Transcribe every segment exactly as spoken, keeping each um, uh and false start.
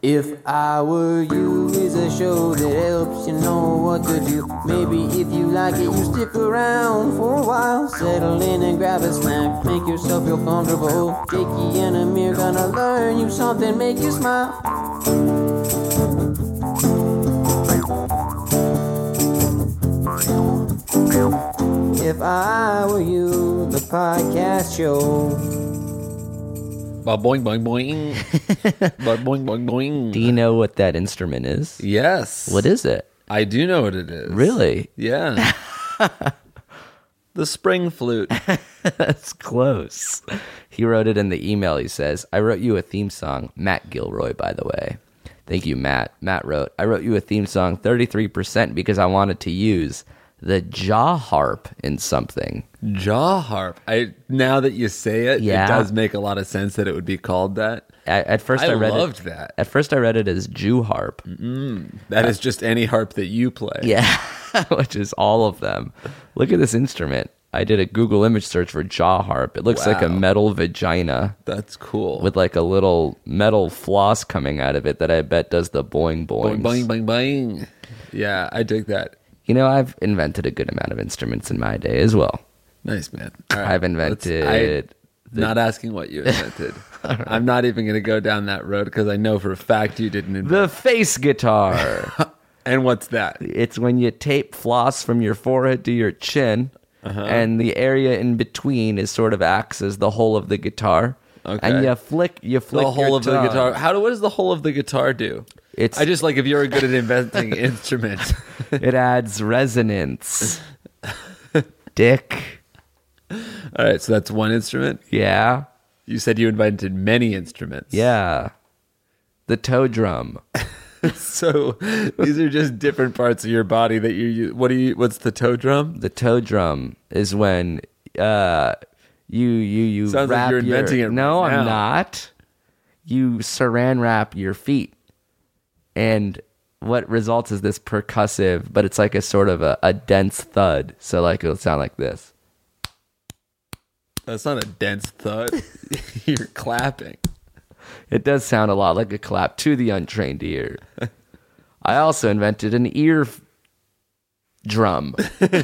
If I Were You is a show that helps you know what to do. Maybe if you like it, you stick around for a while. Settle in and grab a snack, make yourself feel comfortable. Jakey and Amir gonna learn you something, make you smile. If I Were You, the podcast show. Ba boing boing boing. Ba boing boing boing. Do you know what that instrument is? Yes. What is it? I do know what it is. Really? Yeah. The spring flute. That's close. He wrote it in the email. He says, I wrote you a theme song. Matt Gilroy, by the way. Thank you, Matt. Matt wrote, I wrote you a theme song thirty-three percent because I wanted to use the jaw harp in something. Jaw harp. I now that you say it, Yeah. it does make a lot of sense that it would be called that. At, at first, I, I read loved it, that. At first, I read it as Jew harp. That is just any harp that you play. Yeah, which is all of them. Look at this instrument. I did a Google image search for jaw harp. It looks like a Wow. metal vagina That's cool. with like a little metal floss coming out of it that I bet does the boing boings. boing boing boing boing. Yeah, I dig that. You know, I've invented a good amount of instruments in my day as well. Nice, man. All right, I've let's- invented I- the- not asking what you invented. I'm not even going to go down that road because I know for a fact you didn't invent. the face guitar. And what's that? It's when you tape floss from your forehead to your chin, Uh-huh. and the area in between is sort of acts as the whole of the guitar. Okay. And you flick, you flick The whole your of the tongue. guitar. How do what does the whole of the guitar do? It's I just like if you're good at inventing instruments. it adds resonance. Dick. All right, so that's one instrument. Yeah. You said you invented many instruments. Yeah. The toe drum. So these are just different parts of your body that you use. What do you? What's the toe drum? The toe drum is when uh you you you Sounds like wrap you're your- inventing it No, right I'm now. not. You saran wrap your feet, and what results is this percussive, but it's like a sort of a, a dense thud. So like it'll sound like this. That's not a dense thud. You're clapping. It does sound a lot like a clap to the untrained ear. I also invented an ear f- drum.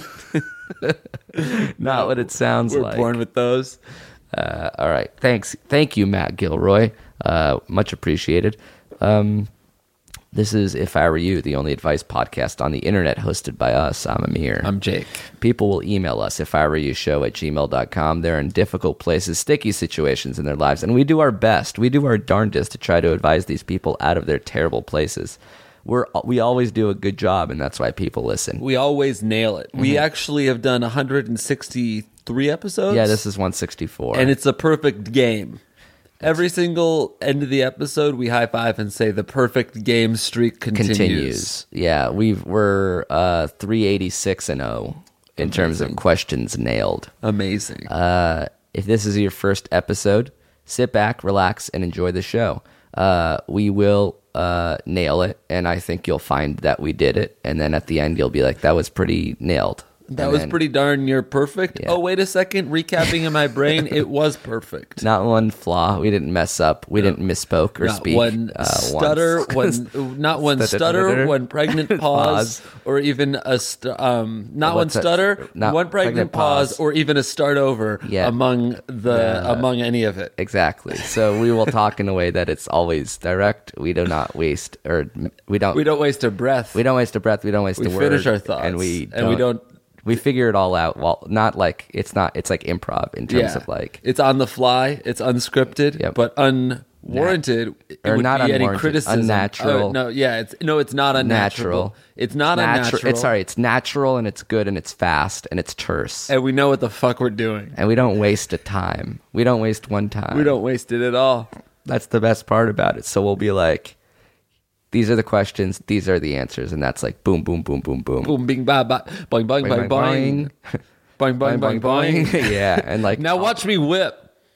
Not what it sounds We're like. born with those. Uh, all right. Thanks. Thank you, Matt Gilroy. Uh, much appreciated. Um, this is If I Were You, the only advice podcast on the internet hosted by us. I'm Amir. I'm Jake. People will email us, if I were you show at gmail dot com. They're in difficult places, sticky situations in their lives, and we do our best. We do our darndest to try to advise these people out of their terrible places. We're, we always do a good job, and that's why people listen. We always nail it. We actually have done one hundred sixty-three episodes. Yeah, this is one sixty-four. and it's a perfect game. Every single end of the episode, we high five and say the perfect game streak continues. continues. Yeah, we've, we're uh, three eighty-six and oh in terms of questions nailed. Amazing. Uh, if this is your first episode, sit back, relax, and enjoy the show. Uh, we will uh, nail it, and I think you'll find that we did it. And then at the end, you'll be like, that was pretty nailed. that And was then pretty darn near perfect. Yeah. Oh, wait a second. Recapping in my brain, it was perfect. Not one flaw. We didn't mess up. We didn't misspoke or Not speak. one uh, stutter, once. one not one Stutter- stutter, one pregnant pause, Pause. or even a st- um, not one What's that? stutter, Not one pregnant, pregnant pause, pause. or even a start over Yeah. among the Yeah. among any of it. Exactly. So we will talk in a way that it's always direct. We do not waste, or we don't. We don't waste a breath. We don't waste a breath. We don't waste We a word. finish our thoughts, and we and we don't- We figure it all out. Well, not like it's not. It's like improv in terms yeah. of like. it's on the fly, it's unscripted, Yep. but unwarranted. It Or would not be any unwarranted, criticism. unnatural. Oh, no, yeah, it's no, it's not unnatural. Natural. It's not Natu- unnatural. It's sorry. It's natural and it's good and it's fast and it's terse. and we know what the fuck we're doing. And we don't waste a time. We don't waste one time. We don't waste it at all. That's the best part about it. So we'll be like, these are the questions, these are the answers, and that's like boom, boom, boom, boom, boom. Boom, bing, ba, ba, boing, boing, boing, boing, boing, boing, boing, boing. Yeah, and like Now watch me whip.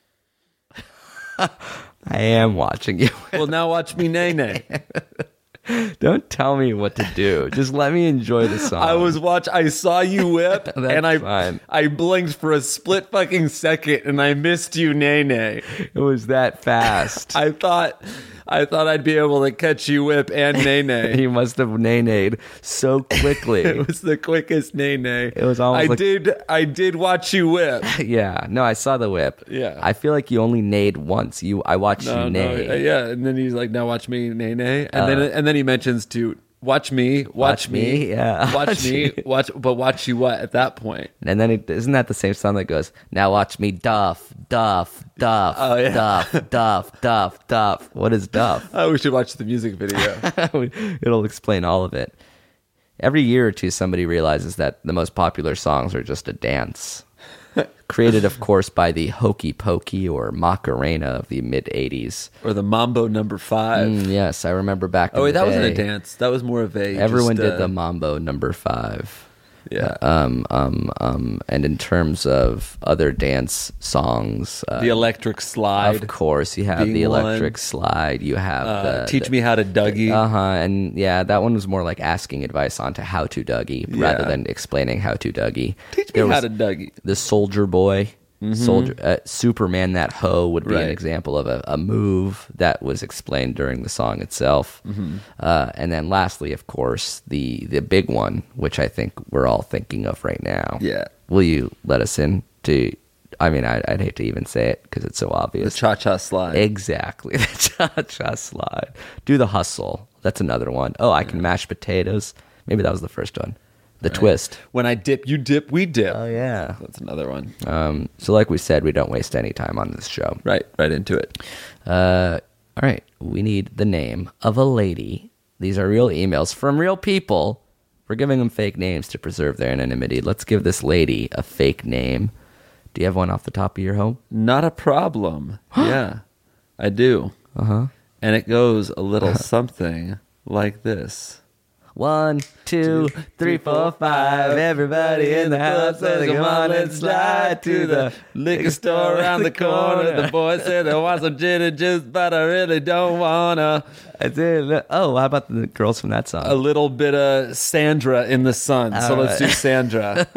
I am watching you. Well, now watch me nay nay. Don't tell me what to do. Just let me enjoy the song. I was watch. I saw you whip, That's and I fine. I blinked for a split fucking second, and I missed you nay nay. It was that fast. I thought I thought I'd be able to catch you whip and nay nay. He must have nay-nayed so quickly. It was the quickest nay nay. It was almost I like- did. I did watch you whip. Yeah, no, I saw the whip. Yeah. I feel like you only nayed once. You, I watched No, you no, nay. uh, yeah, and then he's like, "Now watch me, nay nay," and then and then he mentions to watch me, watch, Watch me, me, yeah. watch Watch me, me. watch, but watch you what at that point? And then it, isn't that the same song that goes, now watch me duff, duff, duff, Oh, yeah. duff, duff, duff, duff. What is duff? Oh, we should watch the music video. It'll explain all of it. Every year or two, somebody realizes that the most popular songs are just a dance. Created, of course, by the Hokey Pokey or Macarena of the mid-eighties. Or the Mambo Number Five. Mm, yes, I remember back in oh wait, the that wasn't a day, dance. That was more of a. Everyone just, did uh, the Mambo Number Five. yeah. Um, um, um, and in terms of other dance songs, uh, the electric slide. of course, you have being the electric one. slide. You have Uh, the, teach the, me how to Dougie. Uh huh. And yeah, that one was more like asking advice onto how to Dougie rather Yeah. than explaining how to Dougie. Teach me There how was to Dougie. the Soldier Boy. Soldier, uh, Superman, that hoe would be Right. an example of a, a move that was explained during the song itself. Uh, and then, lastly, of course, the the big one, which I think we're all thinking of right now. Yeah. Will you let us in to? I mean, I, I'd hate to even say it because it's so The obvious. cha cha slide. Exactly, the cha-cha slide. Do the hustle. That's another one. Oh, I can mash potatoes. Maybe that was the first one. The twist. When I dip, you dip, we dip. Oh yeah. That's another one. Um, so, like we said, we don't waste any time on this show. Right, right into it. Uh, all right, we need the name of a lady. These are real emails from real people. We're giving them fake names to preserve their anonymity. Let's give this lady a fake name. Do you have one off the top of your home? Not a problem. Yeah, I do. Uh huh. And it goes a little something like this. One, two, three, four, five. Everybody in the house says, come on, let's slide to the liquor store around the corner. The boy said, I want some gin and juice, but I really don't wanna. I did. Oh, how about the girls from that song? A little bit of Sandra in the sun. So All let's do right. Sandra.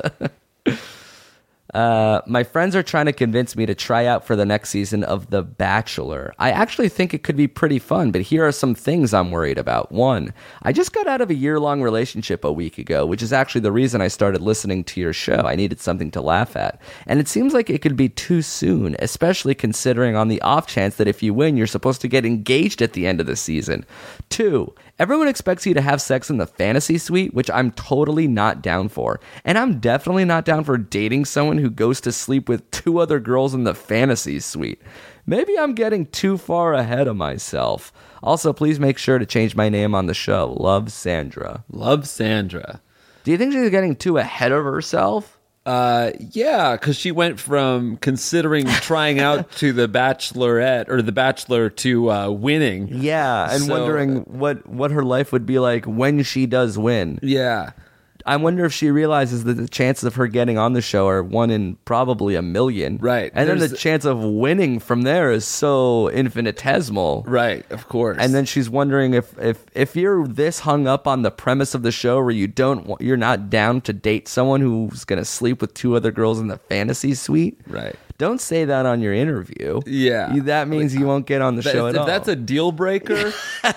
Uh, my friends are trying to convince me to try out for the next season of The Bachelor. I actually think it could be pretty fun, but here are some things I'm worried about. One, I just got out of a year-long relationship a week ago, which is actually the reason I started listening to your show. I needed something to laugh at. And it seems like it could be too soon, especially considering on the off chance that if you win, you're supposed to get engaged at the end of the season. Two, everyone expects you to have sex in the fantasy suite, which I'm totally not down for. And I'm definitely not down for dating someone who goes to sleep with two other girls in the fantasy suite. Maybe I'm getting too far ahead of myself. Also, please make sure to change my name on the show. Love, Sandra. Love Sandra. Do you think she's getting too ahead of herself? Uh, yeah, because she went from considering trying out to the Bachelorette or the Bachelor to uh, winning. Yeah, and So- wondering what, what her life would be like when she does win. Yeah. I wonder if she realizes that the chances of her getting on the show are one in probably a million. Right. And then the There's- chance of winning from there is so infinitesimal. Right, of course. And then she's wondering if, if if you're this hung up on the premise of the show where you don't wa- you're not down to date someone who's going to sleep with two other girls in the fantasy suite. Right. Don't say that on your interview. Yeah. You- that means you won't get on the That- show if at all. that's a deal breaker,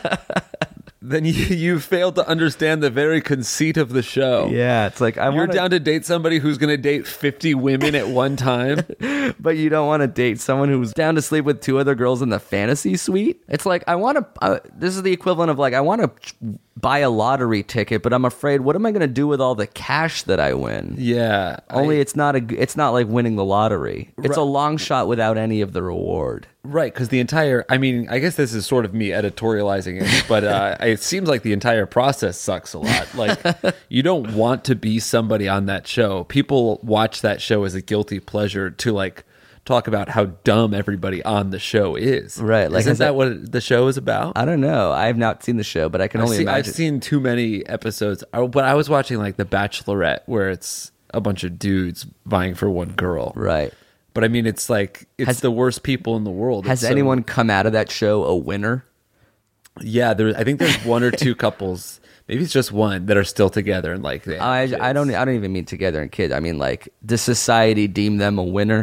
then you, you failed to understand the very conceit of the show. yeah, it's like I You're want down to date somebody who's going to date fifty women at one time. but you don't want to date someone who's down to sleep with two other girls in the fantasy suite. It's like I want to. Uh, this is the equivalent of like I want to buy a lottery ticket, but I'm afraid what am I going to do with all the cash that I win? Yeah. Only I- it's not a. It's not like winning the lottery. It's a Right. long shot without any of the reward. Right, because the entire, I mean, I guess this is sort of me editorializing it, but uh, it seems like the entire process sucks a lot. Like, you don't want to be somebody on that show. People watch that show as a guilty pleasure to, like, talk about how dumb everybody on the show is. Right, like, Isn't has that that- what the show is about? I don't know. I have not seen the show, but I can I've, only seen, I've imagine. seen too many episodes, I- but I was watching, like, The Bachelorette, where it's a bunch of dudes vying for one girl. Right. But, I mean, it's like, it's Has- the worst people in the world. Has It's so- anyone come out of that show a winner? Yeah, there. I think there's one or two couples, maybe it's just one, that are still together and like they. have I, kids. I don't. I don't even mean together and kids. I mean like does society deem them a winner?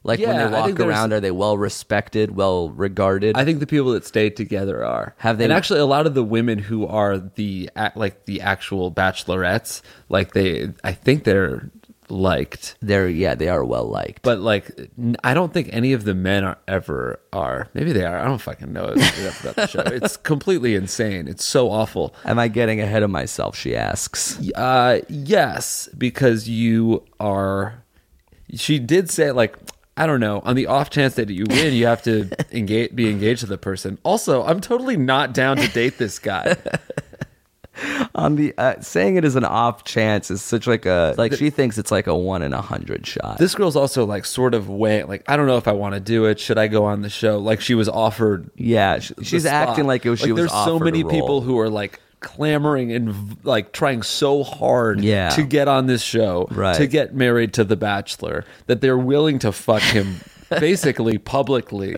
Like when Yeah, they I walk think there's- around, are they well respected, well regarded? I think the people that stay together are. Have they- And actually, a lot of the women who are the a- like the actual bachelorettes, like they, I think they're liked. They're yeah, they are well liked. But like, n- I don't think any of the men are ever are. Maybe they are. I don't fucking know enough about the show. It's completely insane. It's so awful. Am I getting ahead of myself? She asks. Uh, yes, because you are. She did say like, I don't know. On the off chance that you win, you have to engage, be engaged to the person. Also, I'm totally not down to date this guy. On the uh, saying it is an off chance is such like a like she thinks it's like a one in a hundred shot. This girl's also like sort of way like I don't know if I want to do it. Should I go on the show? Like she was offered. yeah, she, the she's spot. acting like it was, she Like, was. There's so offered many a role. people who are like clamoring and like trying so hard Yeah. to get on this show, Right. to get married to the Bachelor, that they're willing to fuck him basically publicly.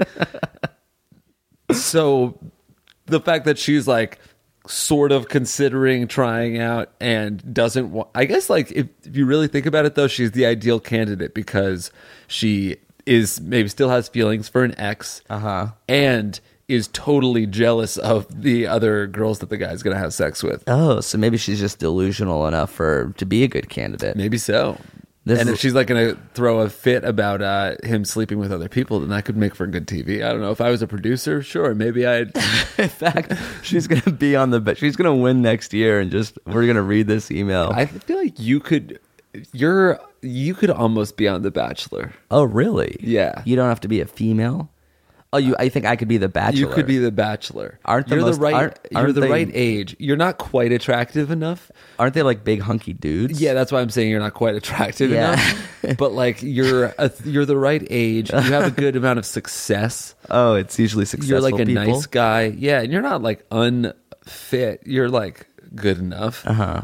So the fact that she's like sort of considering trying out and doesn't want, I guess like if, if you really think about it though, she's the ideal candidate because she is maybe still has feelings for an ex Uh-huh. and is totally jealous of the other girls that the guy's gonna have sex with. Oh, so maybe she's just delusional enough for to be a good candidate. Maybe so. This and is- if she's like gonna throw a fit about uh, him sleeping with other people, then that could make for good T V. I don't know. If I was a producer, sure, maybe I'd. In fact, she's gonna be on the. She's gonna win next year, and just we're gonna read this email. I feel like you could. You're. You could almost be on The Bachelor. Oh, really? Yeah. You don't have to be a female. Oh, you. I think I could be the Bachelor. You could be The Bachelor. Aren't the you're most- the right? aren't- you're aren't the they- right age. You're not quite attractive enough. Aren't they like big hunky dudes? Yeah, that's why I'm saying you're not quite attractive Yeah. enough. But like you're a, you're the right age. You have a good amount of success. Oh, it's usually successful. You're like a people. nice guy. Yeah, and you're not like unfit. You're like good enough. Uh-huh.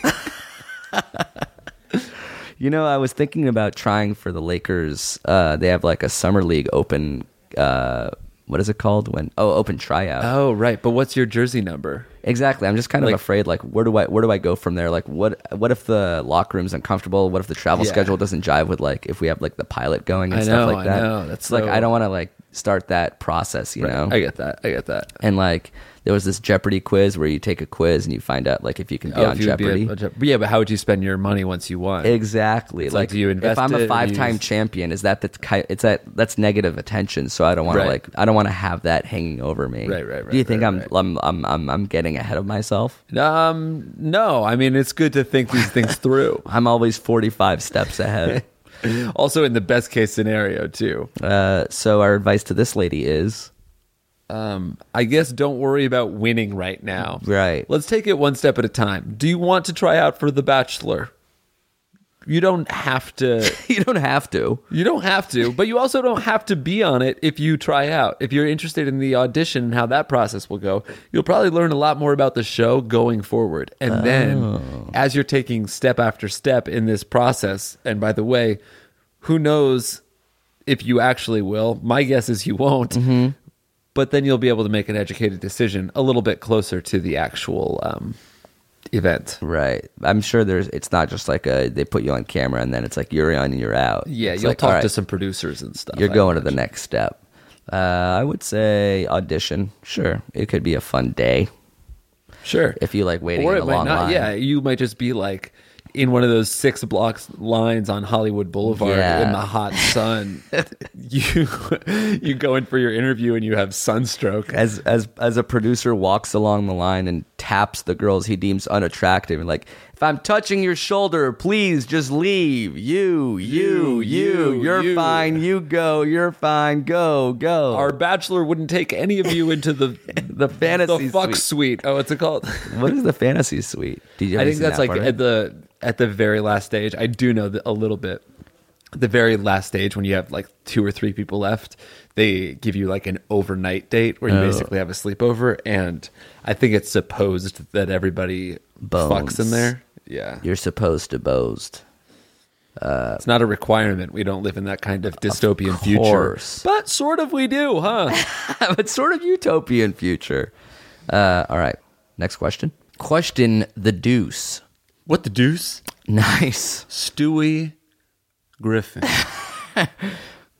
You know, I was thinking about trying for the Lakers. Uh, they have like a summer league open. Uh, what is it called? When oh, open tryout. Oh, right. But what's your jersey number? Exactly. I'm just kind of Like- afraid. Like, where do I where do I go from there? Like, what what if the locker room's uncomfortable? What if the travel Yeah. schedule doesn't jive with like if we have like the pilot going and I stuff know, like I that? know. That's It's like so- I don't want to like start that process. You know. I get that. I get that. And like there was this Jeopardy quiz where you take a quiz and you find out like if you can be Oh, on if you would be Jeopardy. a- a Jeop- yeah, but how would you spend your money once you won? Exactly. like, do you invest if I'm it a or five-time use- champion, is that the ki- it's that that's negative attention? So I don't want Right. to like I don't want to have that hanging over me. Right, right, right, Do you think right, I'm, right. I'm I'm I'm I'm getting ahead of myself? Um, no. I mean, it's good to think these things through. I'm always forty-five steps ahead. Also, in the best case scenario, too. Uh, so our advice to this lady is Um, I guess don't worry about winning right now. Right. Let's take it one step at a time. Do you want to try out for The Bachelor? You don't have to. you don't have to. You don't have to, but you also don't have to be on it if you try out. If you're interested in the audition and how that process will go, you'll probably learn a lot more about the show going forward. And then as you're taking step after step in this process, and by the way, who knows if you actually will? My guess is you won't. But then you'll be able to make an educated decision a little bit closer to the actual um, event. Right. I'm sure there's. It's not just like a they put you on camera and then it's like you're on and you're out. Yeah, It's you'll like, talk all right, to some producers and stuff. You're I going to the imagine. next step. Uh, I would say audition. Sure, it could be a fun day Sure. if you like waiting Or in it a might long not. line. Yeah, you might just be like in one of those six blocks lines on Hollywood Boulevard Yeah. in the hot sun. you you go in for your interview and you have sunstroke. As as as a producer walks along the line and taps the girls he deems unattractive and like, if I'm touching your shoulder, please just leave. You, you, you, You, you're you. fine. You go. You're fine. Go, go. Our bachelor wouldn't take any of you into the the fantasy the fuck suite. suite. Oh, what's it called? What is the fantasy suite? Did you I have you think seen that's that like part of at it? the at the very last stage. I do know that a little bit. The very last stage when you have like two or three people left, they give you like an overnight date where you Oh. basically have a sleepover, and I think it's supposed that everybody Bones. fucks in there. Yeah, You're supposed to boast. it's not a requirement. We don't live in that kind of dystopian future, course. but sort of we do, huh? But sort of utopian future. Uh, all right. Next question. Question the deuce. What the deuce? Nice. Stewie Griffin.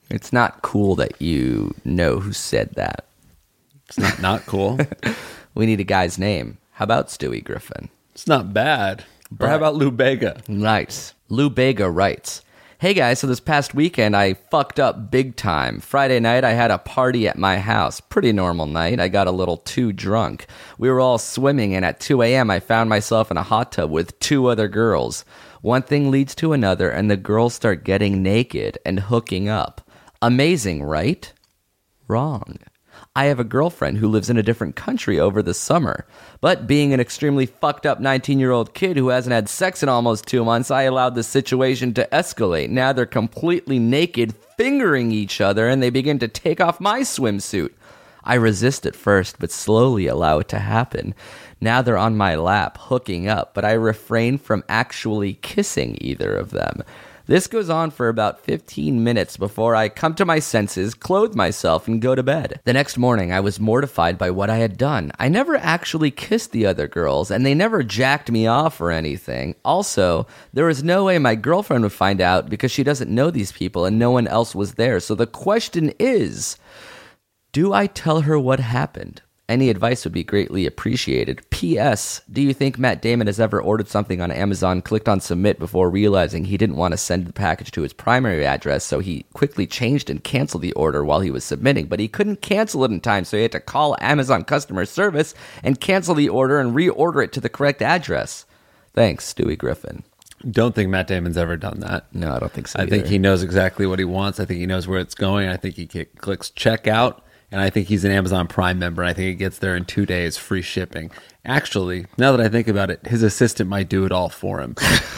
It's not cool that you know who said that. It's not not cool. We need a guy's name. How about Stewie Griffin? It's not bad. Or how about Lou Bega? Nice. Lou Bega writes, hey guys, so this past weekend I fucked up big time. Friday night I had a party at my house. Pretty normal night. I got a little too drunk. We were all swimming and at two a.m. I found myself in a hot tub with two other girls. One thing leads to another and the girls start getting naked and hooking up. Amazing, right? Wrong. I have a girlfriend who lives in a different country over the summer. But being an extremely fucked up nineteen-year-old kid who hasn't had sex in almost two months, I allowed the situation to escalate. Now they're completely naked, fingering each other, and they begin to take off my swimsuit. I resist at first, but slowly allow it to happen. Now they're on my lap, hooking up, but I refrain from actually kissing either of them. This goes on for about fifteen minutes before I come to my senses, clothe myself, and go to bed. The next morning, I was mortified by what I had done. I never actually kissed the other girls, and they never jacked me off or anything. Also, there was no way my girlfriend would find out because she doesn't know these people and no one else was there. So the question is, do I tell her what happened? Any advice would be greatly appreciated. P S. Do you think Matt Damon has ever ordered something on Amazon, clicked on submit before realizing he didn't want to send the package to his primary address, so he quickly changed and canceled the order while he was submitting, but he couldn't cancel it in time, so he had to call Amazon customer service and cancel the order and reorder it to the correct address? Thanks, Stewie Griffin. Don't think Matt Damon's ever done that. No, I don't think so I either. think he knows exactly what he wants. I think he knows where it's going. I think he clicks checkout. And I think he's an Amazon Prime member. I think he gets there in two days, free shipping. Actually, now that I think about it, his assistant might do it all for him.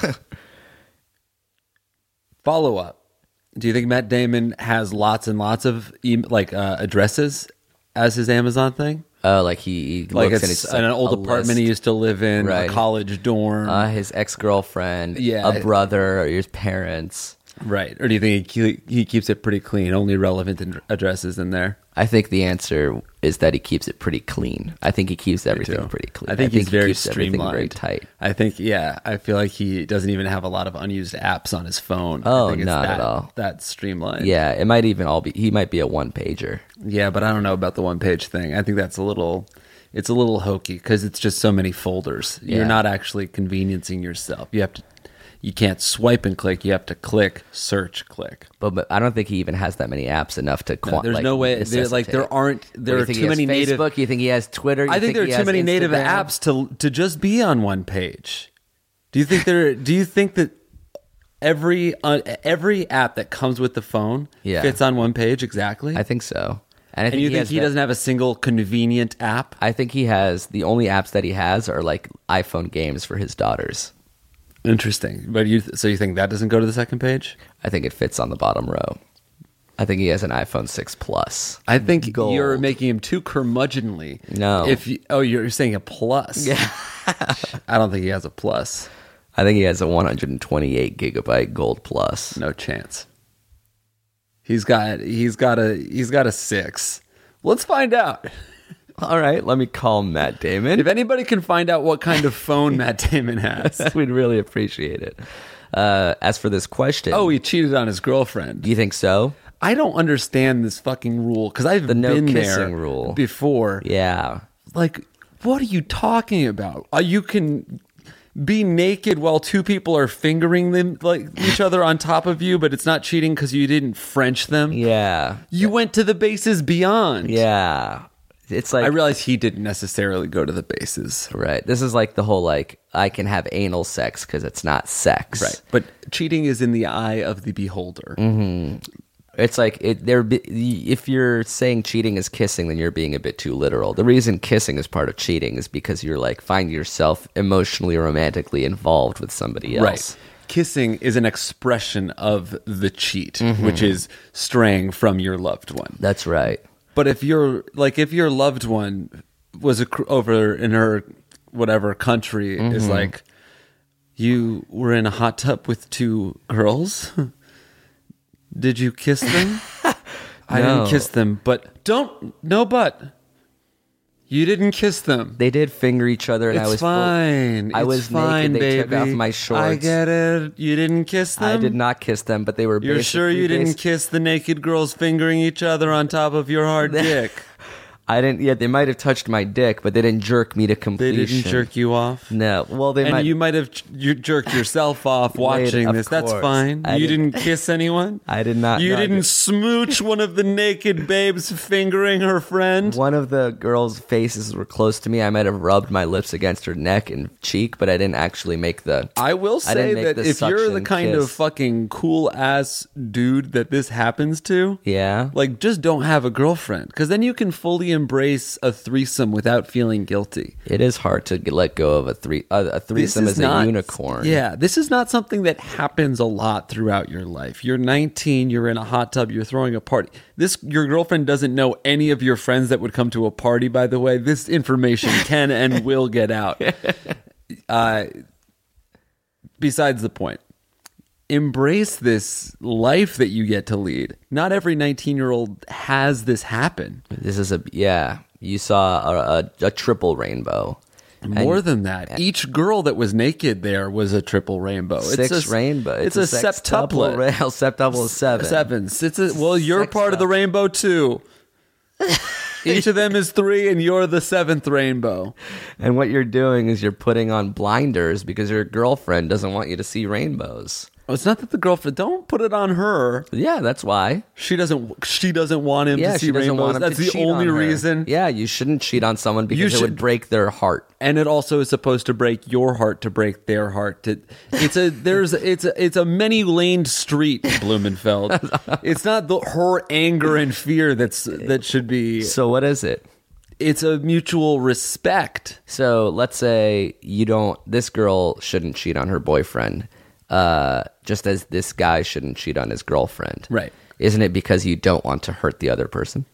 Follow up. Do you think Matt Damon has lots and lots of e- like uh, addresses as his Amazon thing? Oh, like he, he Like looks it's and it's an like old a apartment list. he used to live in, Right. a college dorm. Uh, his ex-girlfriend, Yeah. a brother, or his parents. Right. Or do you think he, he keeps it pretty clean, only relevant ad- addresses in there? I think the answer is that he keeps it pretty clean. I think he keeps everything too. pretty clean. I think he's very keeps everything streamlined. very tight. I think, yeah, I feel like he doesn't even have a lot of unused apps on his phone. Oh, I think it's not that, at all. That streamlined. Yeah, it might even all be. He might be a one-pager. Yeah, but I don't know about the one page thing. I think that's a little, it's a little hokey because it's just so many folders. Yeah. You're not actually conveniencing yourself. You have to, you can't swipe and click. You have to click, search, click. But, but I don't think he even has that many apps enough to. No, Quant, there's like, no way. There, necessitate. like there aren't. What, There do you are think too he has many native. Facebook? You think he has Twitter? You I think there are he too has many native Instagram? apps to to just be on one page. Do you think there? Do you think that every uh, every app that comes with the phone Yeah. fits on one page exactly? I think so. And, I think and you he think has he that- doesn't have a single convenient app? I think he has the only apps that he has are like iPhone games for his daughters. Interesting. But you so you think that doesn't go to the second page? I think it fits on the bottom row. I think he has an iPhone six Plus. I think Gold. you're making him too curmudgeonly. No. If you, oh, you're saying a plus. Yeah. I don't think he has a plus. I think he has a one hundred twenty-eight gigabyte Gold Plus. No chance. He's got he's got a he's got a six. Let's find out. All right, let me call Matt Damon. If anybody can find out what kind of phone Matt Damon has. We'd really appreciate it. Uh, as for this question, Oh, he cheated on his girlfriend. do you think so? I don't understand this fucking rule because I've The no been kissing there rule. before. Yeah. Like, what are you talking about? Uh, you can be naked while two people are fingering them like each other on top of you, but it's not cheating because you didn't French them. Yeah. You went to the bases beyond. Yeah. It's like I realize he didn't necessarily go to the bases. right. This is like the whole like I can have anal sex because it's not sex. Right. But cheating is in the eye of the beholder. It's like it. There. If you're saying cheating is kissing, then you're being a bit too literal. The reason kissing is part of cheating is because you're like find yourself emotionally or romantically involved with somebody else. Right. Kissing is an expression of the cheat, Mm-hmm. which is straying from your loved one. That's right. But if you're like if your loved one was a, over in her whatever country Mm-hmm. is like you were in a hot tub with two girls, did you kiss them? I No. didn't kiss them, but don't no but You didn't kiss them. They did finger each other, and It's I was full- fine. I It's was fine, naked. They baby. took off my shorts. I get it. You didn't kiss them? I did not kiss them, but they were. You're sure you basically didn't basi- kiss the naked girls fingering each other on top of your hard dick? I didn't. Yeah, they might have touched my dick, but they didn't jerk me to They completion. didn't jerk you off? No. Well, they And might. you might have j- you jerked yourself off watching of this. That's course. fine. I you didn't- didn't kiss anyone? I did not. You no, I didn't did- smooch one of the naked babes fingering her friend? One of the girls' faces were close to me. I might have rubbed my lips against her neck and cheek, but I didn't actually make the. I will I say didn't make that the if you're the suction kind of kiss. fucking cool ass dude that this happens to, Yeah. like just don't have a girlfriend, because then you can fully embrace a threesome without feeling guilty. It is hard to get- let go of a three. Uh, a threesome This is, is not- a unicorn. Yeah, this is not something that happens a lot throughout your life. You're nineteen, you're in a hot tub, you're throwing a party. This your girlfriend doesn't know any of your friends that would come to a party, by the way. This information can and will get out. Uh, besides the point. Embrace this life that you get to lead. Not every nineteen-year-old has this happen. This is a yeah. You saw a, a, a triple rainbow. More And than that, each girl that was naked there was a triple rainbow. six it's a, rainbow. It's, a, sextuple. septuplet. Ra- septuple is seven. Sevens. It's a, well, you're part of the Sextuple. rainbow too. Each of them is three, and you're the seventh rainbow. And what you're doing is you're putting on blinders because your girlfriend doesn't want you to see rainbows. Oh, it's not that the girlfriend. Don't put it on her. Yeah, that's why. She doesn't. She doesn't want him Yeah, to see she doesn't rainbows. want him That's to the cheat only on her. reason. Yeah, you shouldn't cheat on someone because You it would should- break their heart. And it also is supposed to break your heart to break their heart. To, it's a there's it's a it's a many laned street, Blumenfeld. It's not the her anger and fear that's that should be. So what is it? It's a mutual respect. So let's say you don't. This girl shouldn't cheat on her boyfriend, uh, just as this guy shouldn't cheat on his girlfriend. Right. Isn't it because you don't want to hurt the other person?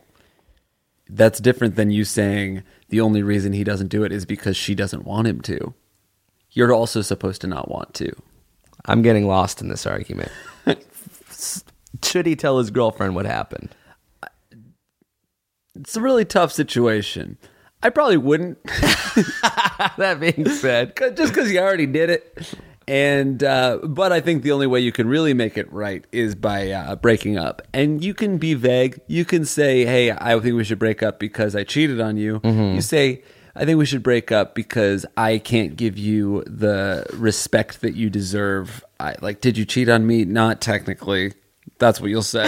That's different than you saying the only reason he doesn't do it is because she doesn't want him to. You're also supposed to not want to. I'm getting lost in this argument. Should he tell his girlfriend what happened? It's a really tough situation. I probably wouldn't. That being said, 'Cause- just because you already did it. And uh, but I think the only way you can really make it right is by uh, breaking up. And you can be vague. You can say, "Hey, I think we should break up because I cheated on you." Mm-hmm. You say, "I think we should break up because I can't give you the respect that you deserve." I, like, did you cheat on me? Not technically. That's what you'll say.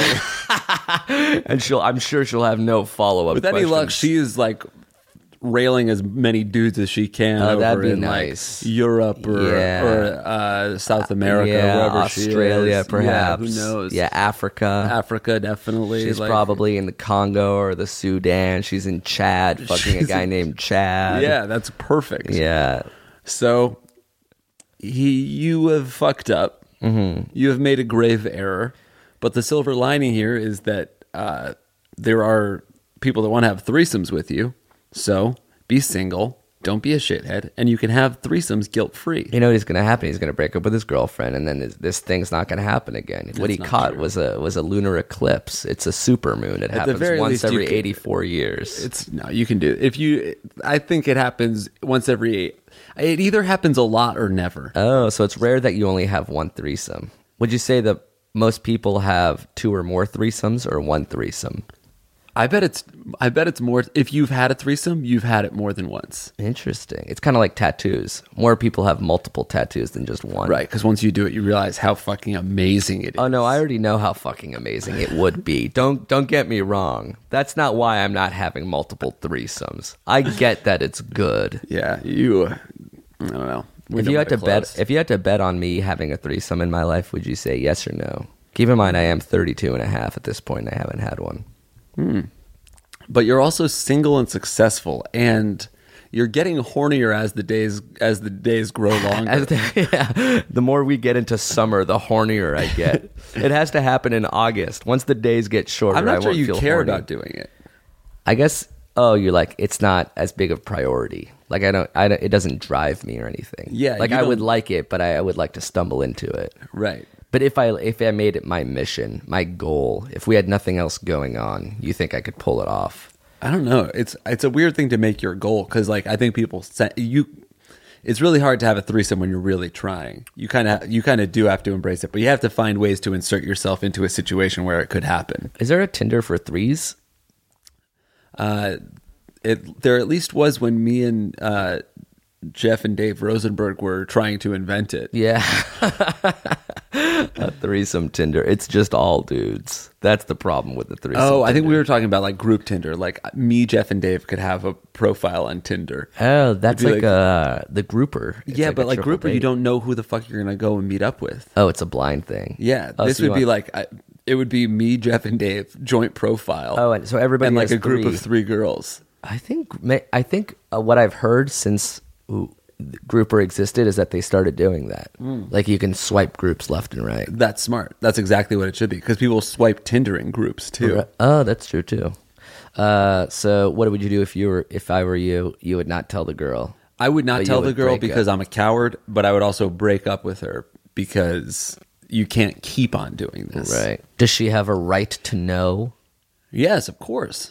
and she'll. I'm sure she'll have no follow up. With any luck, she is like railing as many dudes as she can Oh, over that'd be in nice. like Europe or, Yeah. or uh, South America, yeah, wherever Australia, she is. perhaps. Yeah, who knows? Yeah, Africa. Africa, definitely. She's like- probably in the Congo or the Sudan. She's in Chad, fucking a She's guy in- named Chad. Yeah, that's perfect. Yeah. So he, you have fucked up. Mm-hmm. You have made a grave error. But the silver lining here is that uh, there are people that want to have threesomes with you. So be single. Don't be a shithead. And you can have threesomes guilt-free. You know what is going to happen? He's going to break up with his girlfriend, and then this, this thing's not going to happen again. what he not caught true. was a was a lunar eclipse. It's a supermoon. It the happens very once least, you every can- eighty-four years. It's no, you can do it. If you, I think it happens once every eight. It either happens a lot or never. Oh, so it's rare that you only have one threesome. Would you say that most people have two or more threesomes or one threesome? I bet it's, I bet it's more. If you've had a threesome, you've had it more than once. Interesting. It's kind of like tattoos. More people have multiple tattoos than just one. Right, because once you do it, you realize how fucking amazing it is. Oh no, I already know how fucking amazing it would be. Don't don't get me wrong. That's not why I'm not having multiple threesomes. I get that it's good. Yeah, you. I don't know. We If don't you had have to bet, close. if you had to bet on me having a threesome in my life, would you say yes or no? Keep in mind, I am thirty-two and a half at this point. And I haven't had one. But you're also single and successful, and you're getting hornier as the days as the days grow longer. As the, yeah, the more we get into summer, the hornier I get. It has to happen in August. Once the days get shorter, I'm I not sure won't you feel care horny. about doing it. I guess. Oh, you're like it's not as big of a priority. Like I don't. I don't it doesn't drive me or anything. Yeah, Like you I would don't- like it, but I, I would like to stumble into it. Right. But if I if I made it my mission, my goal, if we had nothing else going on, you think I could pull it off? I don't know. It's it's a weird thing to make your goal because, like, I think people say, you. It's really hard to have a threesome when you're really trying. You kind of you kind of do have to embrace it, but you have to find ways to insert yourself into a situation where it could happen. Is there a Tinder for threes? Uh, it there at least was when me and uh, Jeff and Dave Rosenberg were trying to invent it. Yeah. A threesome Tinder. It's just all dudes. That's the problem with the threesome Oh, I think Tinder. we were talking about like group Tinder. Like me, Jeff, and Dave could have a profile on Tinder. Oh, that's It'd like, be like- uh, the grouper. It's yeah, a but like triple grouper, you date. don't know who the fuck you're gonna go and meet up with. Oh, it's a blind thing. Yeah, Oh, this so you would be want- like I, it would be me, Jeff, and Dave joint profile. Oh, and so everybody and like has a group three. of three girls. I think ma- I think uh, what I've heard since ooh, Grouper existed is that they started doing that. Hmm. Like you can swipe groups left and right. That's smart. That's exactly what it should be because people swipe Tinder in groups too. Right. Oh, that's true too. Uh, so what would you do if you were if I were you? You would not tell the girl. I would not But you tell the would girl break because up. I'm a coward, but I would also break up with her because you can't keep on doing this. Right. Does she have a right to know? Yes, of course.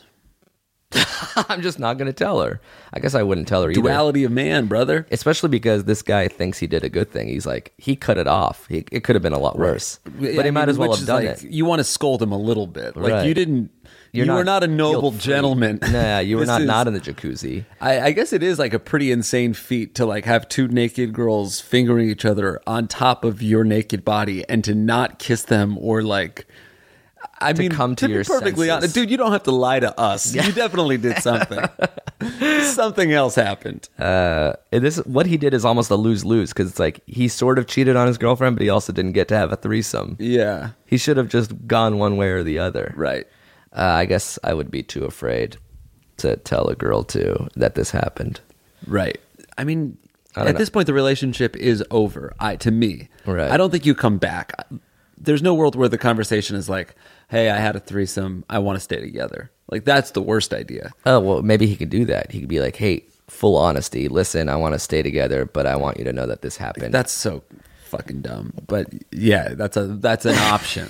I'm just not going to tell her. I guess I wouldn't tell her either. Duality of man, brother. Especially because this guy thinks he did a good thing. He's like, he cut it off. He, it could have been a lot worse. But I he might mean, as well which have is done like, it. You want to scold him a little bit. Like Right. you didn't. You're you not were not a noble guilt-free. gentleman. Nah, you were This not is- not in the jacuzzi. I, I guess it is like a pretty insane feat to like have two naked girls fingering each other on top of your naked body and to not kiss them or like. I To mean, come to be your perfectly senses. honest, dude. You don't have to lie to us. You definitely did something. Something else happened. Uh, and this what he did is almost a lose lose because it's like he sort of cheated on his girlfriend, but he also didn't get to have a threesome. Yeah, He should have just gone one way or the other. right. Uh, I guess I would be too afraid to tell a girl too that this happened. Right. I mean, I don't at know. this point, the relationship is over. I to me, Right. I don't think you come back. There's no world where the conversation is like, "Hey, I had a threesome. I want to stay together." Like that's the worst idea. Oh well, maybe he could do that. He could be like, "Hey, full honesty. Listen, I want to stay together, but I want you to know that this happened." That's so fucking dumb. But yeah, that's a that's an option.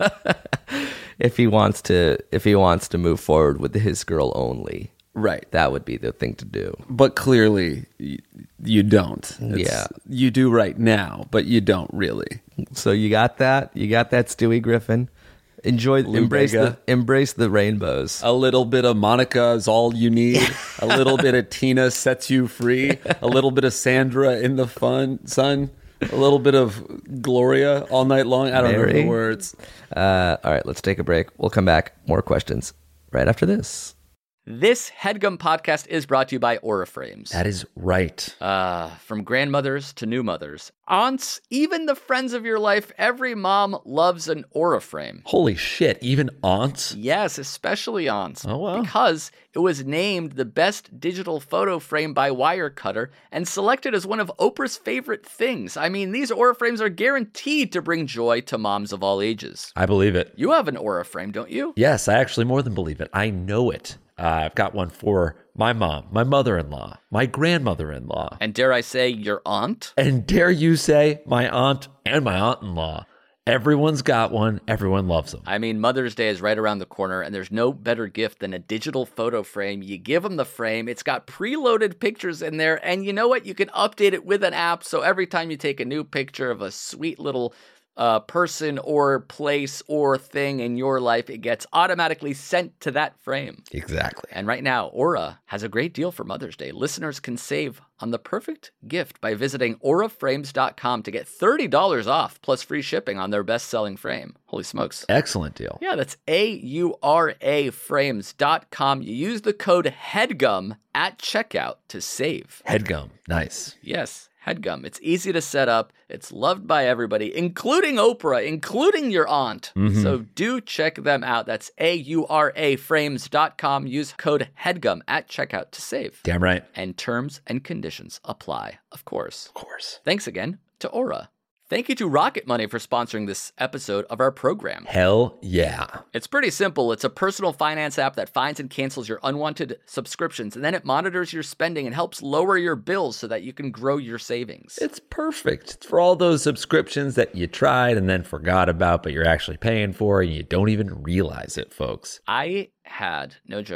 if he wants to, if he wants to move forward with his girl only, Right. that would be the thing to do. But clearly, you, you don't. It's- Yeah. You do right now, but you don't really. So you got that. You got that, Stewie Griffin. Enjoy, Lou embrace Bega. the embrace the rainbows. A little bit of Monica is all you need. A little bit of Tina sets you free. A little bit of Sandra in the fun sun. A little bit of Gloria all night long. I don't know Mary. the words. Uh, all right, let's take a break. We'll come back. More questions right after this. This HeadGum podcast is brought to you by Aura Frames. That is right. Uh, from grandmothers to new mothers, aunts, even the friends of your life, every mom loves an Aura frame. Holy shit. Even aunts? Yes, especially aunts. Oh, wow. Because it was named the best digital photo frame by Wirecutter and selected as one of Oprah's favorite things. I mean, these Aura frames are guaranteed to bring joy to moms of all ages. I believe it. You have an Aura frame, don't you? Yes, I actually more than believe it. I know it. Uh, I've got one for my mom, my mother-in-law, my grandmother-in-law, And dare I say, your aunt? and dare you say my aunt and my aunt-in-law. Everyone's got one. Everyone loves them. I mean, Mother's Day is right around the corner, and there's no better gift than a digital photo frame. You give them the frame, it's got preloaded pictures in there, and you know what? You can update it with an app, so every time you take a new picture of a sweet little uh, person or place or thing in your life, it gets automatically sent to that frame. Exactly. And right now, Aura has a great deal for Mother's Day. Listeners can save on the perfect gift by visiting aura frames dot com to get thirty dollars off plus free shipping on their best-selling frame. Holy smokes. Excellent deal. Yeah, that's A U R A frames dot com. You use the code HEADGUM at checkout to save. Headgum. Nice. Yes, HEADGUM. It's easy to set up. It's loved by everybody, including Oprah, including your aunt. So do check them out. That's A U R A frames dot com. Use code HEADGUM at checkout to save. Damn right. And terms and conditions apply, of course. Of course. Thanks again to Aura. Thank you to Rocket Money for sponsoring this episode of our program. Hell yeah. It's pretty simple. It's a personal finance app that finds and cancels your unwanted subscriptions, and then it monitors your spending and helps lower your bills so that you can grow your savings. It's perfect. It's for all those subscriptions that you tried and then forgot about, but you're actually paying for and you don't even realize it, folks. I had, no joke,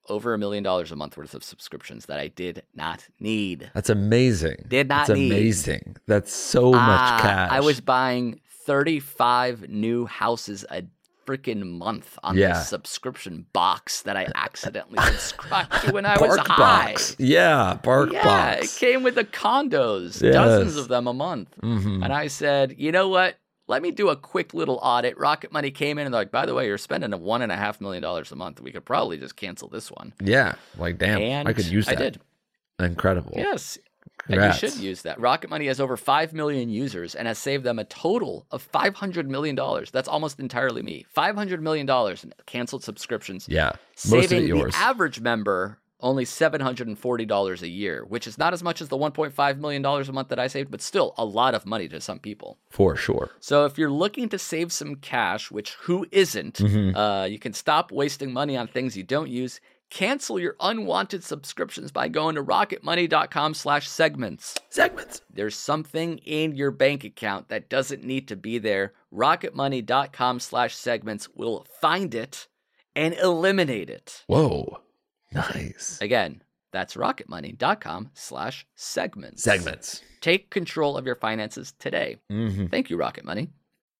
over a million dollars a month worth of subscriptions that I did not need. That's amazing. Did not That's need. amazing. That's so much Ah, cash. I was buying thirty-five new houses a freaking month on Yeah. this subscription box that I accidentally subscribed to when I was Bark high. Box. Yeah, Bark Yeah, Box. it came with the condos, Yes. dozens of them a month. Mhm. And I said, you know what? Let me do a quick little audit. Rocket Money came in and they're like, by the way, you're spending a one and a half million dollars a month. We could probably just cancel this one. Yeah, like damn, And I could use that. I did. Incredible. Yes. Congrats. And you should use that. Rocket Money has over five million users and has saved them a total of five hundred million dollars. That's almost entirely me. five hundred million dollars in canceled subscriptions. Yeah, most of Saving it yours. the average member only seven hundred forty dollars a year, which is not as much as the one point five million dollars a month that I saved, but still a lot of money to some people. For sure. So if you're looking to save some cash, which who isn't, Mm-hmm. uh, you can stop wasting money on things you don't use. Cancel your unwanted subscriptions by going to rocketmoney.com slash segments. Segments. There's something in your bank account that doesn't need to be there. rocketmoney.com slash segments will find it and eliminate it. Whoa, nice. Again, that's rocketmoney.com slash segments. Segments. Take control of your finances today. Mm-hmm. Thank you, Rocket Money.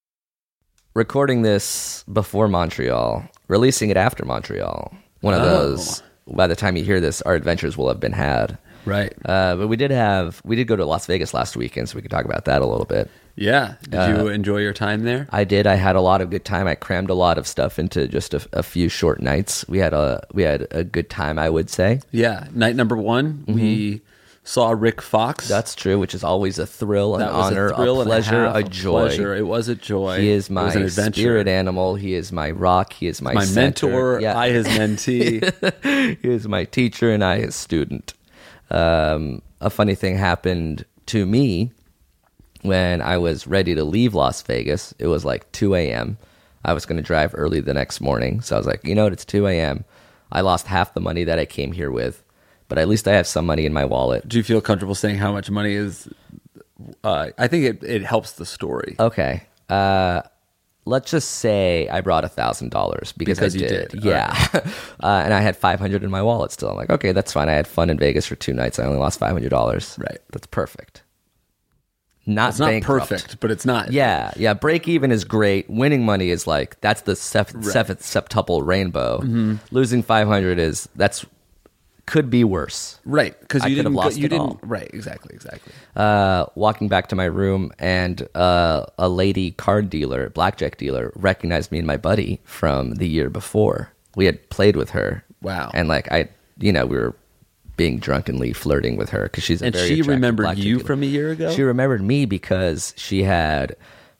Recording this before Montreal, releasing it after Montreal. One of Oh. those. By the time you hear this, our adventures will have been had. Right. Uh, but we did have we did go to Las Vegas last weekend, so we could talk about that a little bit. Yeah. Did Uh, you enjoy your time there? I did. I had a lot of good time. I crammed a lot of stuff into just a, a few short nights. We had a we had a good time, I would say. Yeah. Night number one, we saw Rick Fox. That's true, which is always a thrill, an that was honor, a, thrill a and pleasure, half, a joy. Pleasure. It was a joy. He is It my was an adventure. spirit animal. He is my rock. He is my My center. mentor. Yeah. I his mentee. He is my teacher and I his student. Um, a funny thing happened to me when I was ready to leave Las Vegas. It was like two a.m. I was going to drive early the next morning. So I was like, you know what? It's two a.m. I lost half the money that I came here with, but at least I have some money in my wallet. Do you feel comfortable saying how much money is? Uh, I think it, it helps the story. Okay. Uh, let's just say I brought a thousand dollars because, Because I you did. did. Yeah. uh, and I had five hundred in my wallet still. I'm like, okay, that's fine. I had fun in Vegas for two nights. I only lost five hundred dollars. Right. That's perfect. Not It's not bankrupt. perfect, but it's not. Yeah. Yeah. Break even is great. Winning money is like, that's the sep- Right. seventh septuple rainbow. Losing five hundred is, that's, could be worse. Right. Because I you could have didn't. go- lost you it didn't. all. Right. Exactly. Exactly. uh, walking back to my room, and uh, a lady card dealer, blackjack dealer, recognized me and my buddy from the year before. We had played with her. Wow. And like I, you know, we were being drunkenly flirting with her because she's a And very she attractive remembered blackjack you dealer. from a year ago? She remembered me because she had.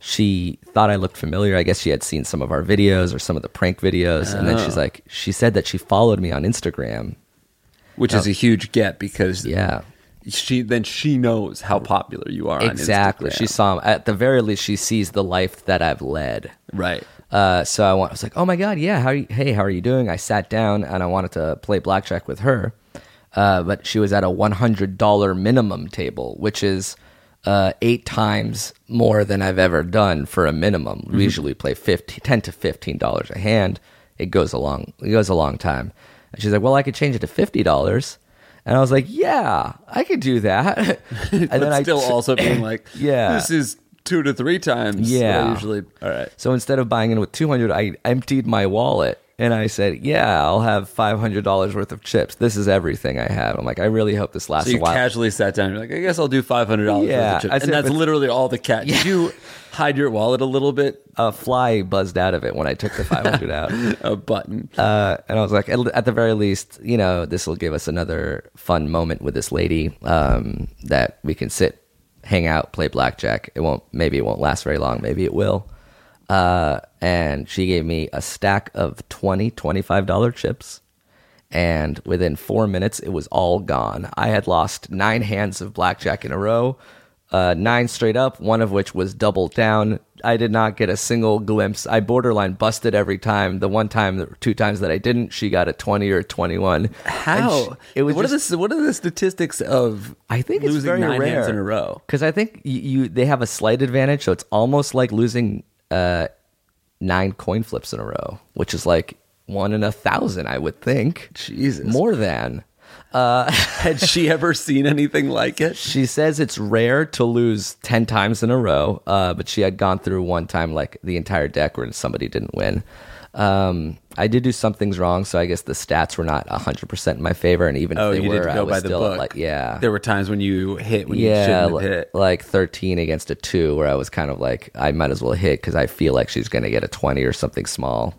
She thought I looked familiar. I guess she had seen some of our videos or some of the prank videos, and then she's Oh. like, she said that she followed me on Instagram. Which is a huge get because Yeah. she then she knows how popular you are. Exactly. On Instagram. She saw, at the very least, she sees the life that I've led. right. Uh, so I, want, I was like, oh my God, yeah, how are you, hey, how are you doing? I sat down and I wanted to play blackjack with her. Uh, but she was at a one hundred dollars minimum table, which is uh, eight times more than I've ever done for a minimum. We usually play fifteen, ten to fifteen dollars a hand. It goes a long, it goes a long time. And she's like, well, I could change it to fifty dollars. And I was like, yeah, I could do that. and But then I still also being like, Yeah. this is two to three times. what I Yeah. usually. All right. So instead of buying in with two hundred, I emptied my wallet and I said, yeah, I'll have five hundred dollars worth of chips. This is everything I have. I'm like, I really hope this lasts So you a while. casually sat down. You're like, I guess I'll do five hundred dollars. Yeah, worth of I chips. said, And that's but- literally all the cat. Did you hide your wallet a little bit? A fly buzzed out of it when I took the five hundred out. A button. Uh, and I was like, at, at the very least, you know, this will give us another fun moment with this lady um, that we can sit, hang out, play blackjack. It won't, maybe it won't last very long. Maybe it will. Uh, and she gave me a stack of twenty, twenty-five dollar chips. And within four minutes, it was all gone. I had lost nine hands of blackjack in a row, uh, nine straight up, one of which was doubled down. I did not get a single glimpse. I borderline busted every time. The one time, the two times that I didn't, she got a twenty or twenty-one. How? And she- it was what just, are the what are the statistics of? I think it's losing very nine rare hands in a row. because I think you, you they have a slight advantage, so it's almost like losing uh, nine coin flips in a row, which is like one in a thousand, I would think. Jesus. More than. Had she ever seen anything like it? She says it's rare to lose ten times in a row, uh, but she had gone through one time, like the entire deck, where somebody didn't win. Um, I did do some things wrong, so I guess the stats were not one hundred percent in my favor, and even Oh, if they you were, didn't I go was by the still book. like, yeah. There were times when you hit when you Yeah, shouldn't li- have hit. like thirteen against a two, where I was kind of like, I might as well hit because I feel like she's going to get a twenty or something small.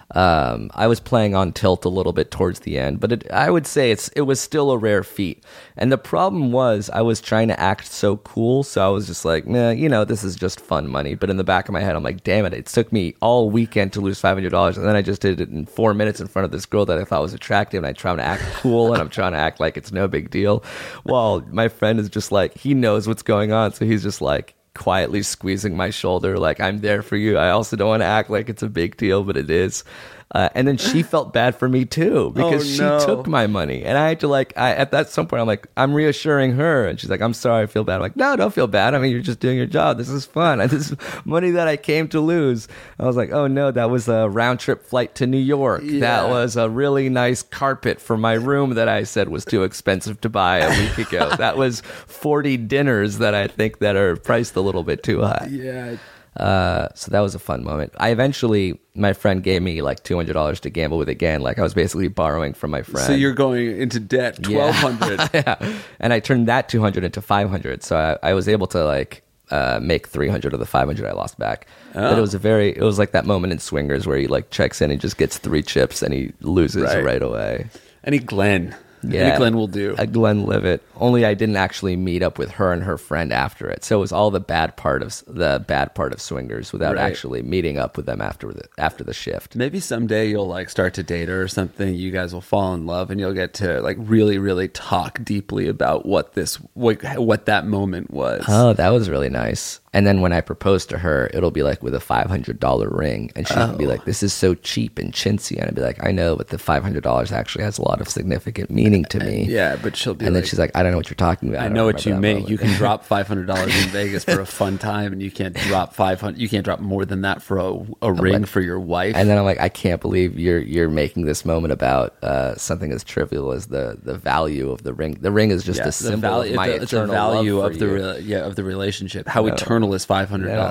Um, I was playing on tilt a little bit towards the end, but it, I would say it's it was still a rare feat. And the problem was I was trying to act so cool, so I was just like, nah, you know, this is just fun money. But in the back of my head, I'm like, damn it, it took me all weekend to lose five hundred dollars, and then I just did it in four minutes in front of this girl that I thought was attractive, and I trying to act cool, and I'm trying to act like it's no big deal. Well, my friend is just like, he knows what's going on, so he's just like, quietly squeezing my shoulder like, I'm there for you. I also don't want to act like it's a big deal, but it is. Uh, and then she felt bad for me too, because Oh, no. she took my money, and I had to like, I, at that some point, I'm like, I'm reassuring her, and she's like, I'm sorry, I feel bad. I'm like, no, don't feel bad. I mean, you're just doing your job. This is fun. And this is money that I came to lose. I was like, oh no, that was a round trip flight to New York. Yeah. That was a really nice carpet for my room that I said was too expensive to buy a week ago. That was forty dinners that I think that are priced a little bit too high. Yeah. Uh, so that was a fun moment. I eventually, my friend gave me like two hundred dollars to gamble with again. Like I was basically borrowing from my friend. So you're going into debt, twelve hundred. yeah. And I turned that two hundred into five hundred. So I, I was able to like uh, make three hundred of the five hundred I lost back. Oh. But it was a very, it was like that moment in Swingers where he like checks in and just gets three chips and he loses Right. right, away. Any Glenn. Yeah. Any Glenn will do. A Glenn Livet. Only I didn't actually meet up with her and her friend after it. So it was all the bad part of the bad part of Swingers without Right. actually meeting up with them after the after the shift. Maybe someday you'll like start to date her or something. You guys will fall in love, and you'll get to like really, really talk deeply about what this, what, what that moment was. Oh, that was really nice. And then when I propose to her, it'll be like with a five hundred dollars ring. And she'll be like, this is so cheap and chintzy. And I'd be like, I know, but the five hundred dollars actually has a lot of significant meaning to me. Yeah, but she'll be And like, then she's like, I don't know what you're talking about. I don't know what you remember that make. moment. You can drop five hundred dollars in Vegas for a fun time, and you can't drop five hundred. You can't drop more than that for a, a ring for your wife. And then I'm like, I can't believe you're you're making this moment about uh, something as trivial as the, the value of the ring. The ring is just Yeah, a the symbol value, of my it's the eternal value love of for the you. re- yeah of the relationship. How eternal is five hundred dollars?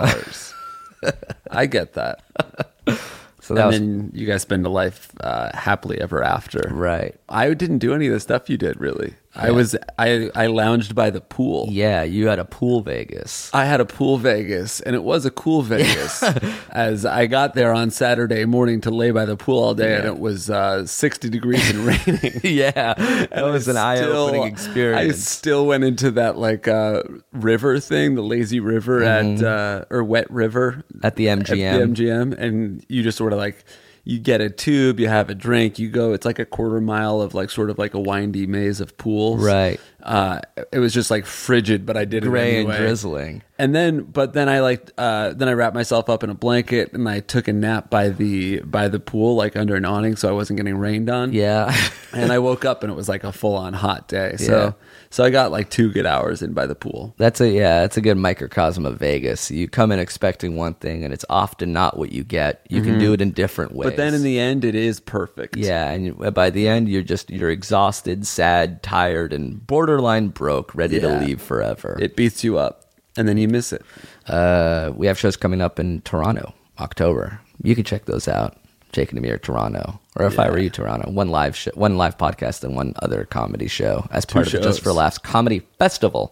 I get that. So that And was then you guys spend a life uh, happily ever after. right. I didn't do any of the stuff you did, really. I was I I lounged by the pool. Yeah, you had a pool Vegas. I had a pool Vegas, and it was a cool Vegas. As I got there on Saturday morning to lay by the pool all day, and it was uh, sixty degrees and raining. Yeah, that was an I still- eye-opening I experience. still went into that like uh, river thing, the lazy river at uh, or wet river At the M G M. At the M G M, and you just sort of like. You get a tube, you have a drink, you go. It's like a quarter mile of like sort of like a windy maze of pools. Right. Uh, it was just like frigid, but I did it Gray anyway. and drizzling. And then, but then I like, uh, then I wrapped myself up in a blanket and I took a nap by the by the pool, like under an awning, so I wasn't getting rained on. Yeah. And I woke up and it was like a full on hot day. So, Yeah. so I got like two good hours in by the pool. That's a yeah, that's a good microcosm of Vegas. You come in expecting one thing and it's often not what you get. You can do it in different ways. But then in the end, it is perfect. yeah, and you, by the end you're just you're exhausted, sad, tired, and borderline broke, ready Yeah. to leave forever. It beats you up, and then you miss it. Uh, we have shows coming up in Toronto, October. You can check those out. Jake and Amir, Toronto, or if I Yeah. were you, Toronto. One live show, one live podcast, and one other comedy show as part of the Just shows. for Laughs Comedy Festival.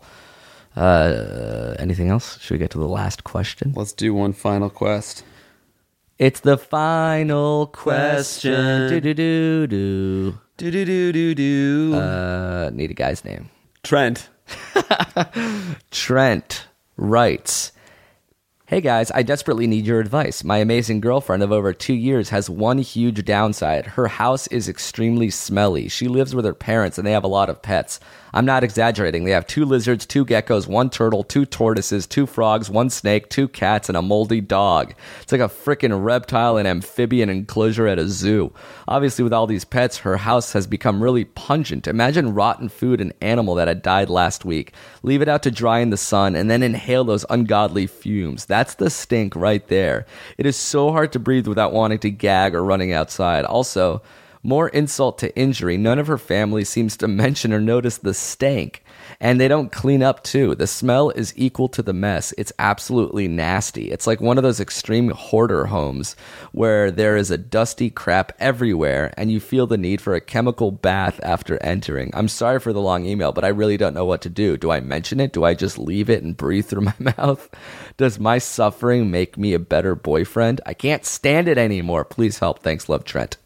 Uh, anything else? Should we get to the last question? Let's do one final quest. It's the final question. Question. Do do do do. Do do do do do. Uh, need a guy's name. Trent. Trent writes, hey guys, I desperately need your advice. My amazing girlfriend of over two years has one huge downside. Her house is extremely smelly. She lives with her parents and they have a lot of pets. I'm not exaggerating. They have two lizards, two geckos, one turtle, two tortoises, two frogs, one snake, two cats, and a moldy dog. It's like a frickin' reptile and amphibian enclosure at a zoo. Obviously, with all these pets, her house has become really pungent. Imagine rotten food and animal that had died last week. Leave it out to dry in the sun and then inhale those ungodly fumes. That's the stink right there. It is so hard to breathe without wanting to gag or running outside. Also, more insult to injury, none of her family seems to mention or notice the stank. And they don't clean up too. The smell is equal to the mess. It's absolutely nasty. It's like one of those extreme hoarder homes where there is a dusty crap everywhere and you feel the need for a chemical bath after entering. I'm sorry for the long email, but I really don't know what to do. Do I mention it? Do I just leave it and breathe through my mouth? Does my suffering make me a better boyfriend? I can't stand it anymore. Please help. Thanks, love, Trent.